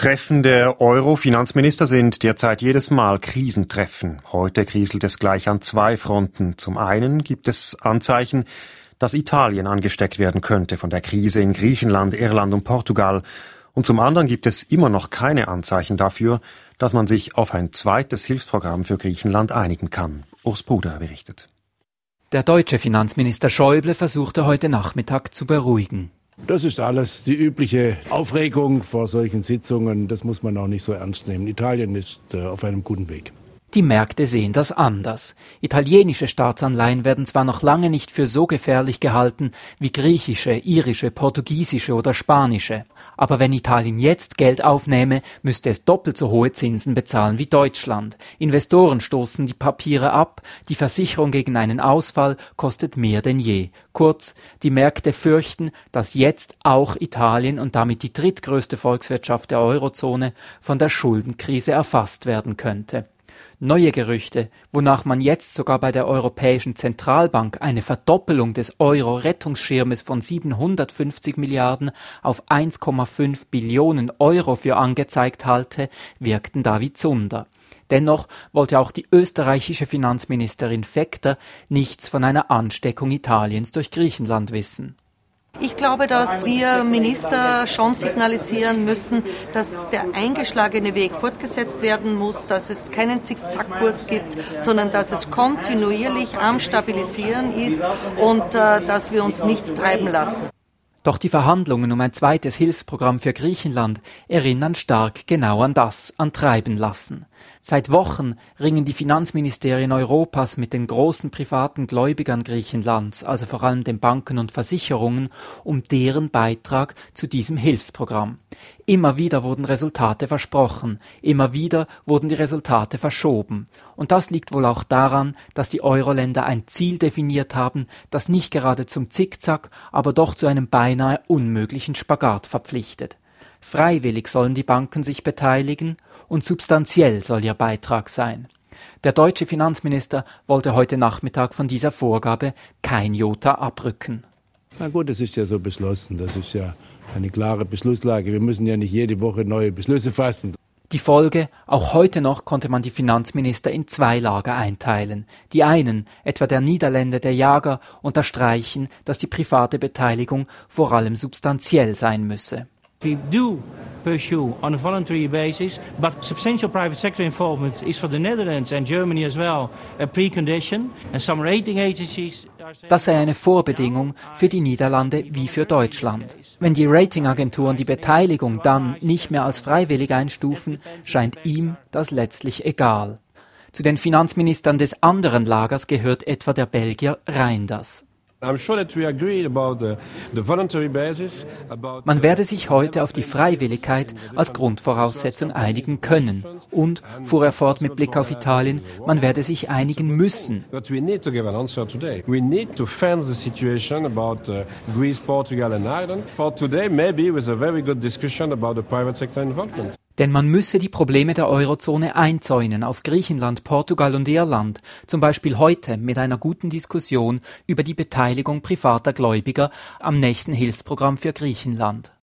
Treffen der Euro-Finanzminister sind derzeit jedes Mal Krisentreffen. Heute kriselt es gleich an zwei Fronten. Zum einen gibt es Anzeichen, dass Italien angesteckt werden könnte von der Krise in Griechenland, Irland und Portugal. Und zum anderen gibt es immer noch keine Anzeichen dafür, dass man sich auf ein zweites Hilfsprogramm für Griechenland einigen kann. Urs Bruder berichtet. Der deutsche Finanzminister Schäuble versuchte heute Nachmittag zu beruhigen. Das ist alles die übliche Aufregung vor solchen Sitzungen. Das muss man auch nicht so ernst nehmen. Italien ist auf einem guten Weg. Die Märkte sehen das anders. Italienische Staatsanleihen werden zwar noch lange nicht für so gefährlich gehalten wie griechische, irische, portugiesische oder spanische. Aber wenn Italien jetzt Geld aufnehme, müsste es doppelt so hohe Zinsen bezahlen wie Deutschland. Investoren stoßen die Papiere ab, die Versicherung gegen einen Ausfall kostet mehr denn je. Kurz, die Märkte fürchten, dass jetzt auch Italien und damit die drittgrößte Volkswirtschaft der Eurozone von der Schuldenkrise erfasst werden könnte. Neue Gerüchte, wonach man jetzt sogar bei der Europäischen Zentralbank eine Verdoppelung des Euro-Rettungsschirmes von 750 Milliarden auf 1,5 Billionen Euro für angezeigt halte, wirkten da wie Zunder. Dennoch wollte auch die österreichische Finanzministerin Fekter nichts von einer Ansteckung Italiens durch Griechenland wissen. Ich glaube, dass wir Minister schon signalisieren müssen, dass der eingeschlagene Weg fortgesetzt werden muss, dass es keinen Zickzackkurs gibt, sondern dass es kontinuierlich am Stabilisieren ist und dass wir uns nicht treiben lassen. Doch die Verhandlungen um ein zweites Hilfsprogramm für Griechenland erinnern stark genau an das, an Treiben lassen. Seit Wochen ringen die Finanzministerien Europas mit den großen privaten Gläubigern Griechenlands, also vor allem den Banken und Versicherungen, um deren Beitrag zu diesem Hilfsprogramm. Immer wieder wurden Resultate versprochen, immer wieder wurden die Resultate verschoben. Und das liegt wohl auch daran, dass die Euro-Länder ein Ziel definiert haben, das nicht gerade zum Zickzack, aber doch zu einem beinahe unmöglichen Spagat verpflichtet. Freiwillig sollen die Banken sich beteiligen und substanziell soll ihr Beitrag sein. Der deutsche Finanzminister wollte heute Nachmittag von dieser Vorgabe kein Jota abrücken. Na gut, das ist ja so beschlossen. Das ist ja eine klare Beschlusslage. Wir müssen ja nicht jede Woche neue Beschlüsse fassen. Die Folge, auch heute noch konnte man die Finanzminister in zwei Lager einteilen. Die einen, etwa der Niederländer, der Jager, unterstreichen, dass die private Beteiligung vor allem substanziell sein müsse. We do pursue on a voluntary basis, but substantial private sector involvement is for the Netherlands and Germany as well a precondition, and some rating agencies. Das sei eine Vorbedingung für die Niederlande wie für Deutschland. Wenn die Ratingagenturen die Beteiligung dann nicht mehr als freiwillig einstufen, scheint ihm das letztlich egal. Zu den Finanzministern des anderen Lagers gehört etwa der Belgier Reynders. Man werde sich heute auf die Freiwilligkeit als Grundvoraussetzung einigen können. Und, fuhr er fort mit Blick auf Italien, man werde sich einigen müssen. We need to fence the situation about Greece, Portugal and Ireland. For today, maybe with a very good discussion about the private sector involvement. Denn man müsse die Probleme der Eurozone einzäunen auf Griechenland, Portugal und Irland, zum Beispiel heute mit einer guten Diskussion über die Beteiligung privater Gläubiger am nächsten Hilfsprogramm für Griechenland.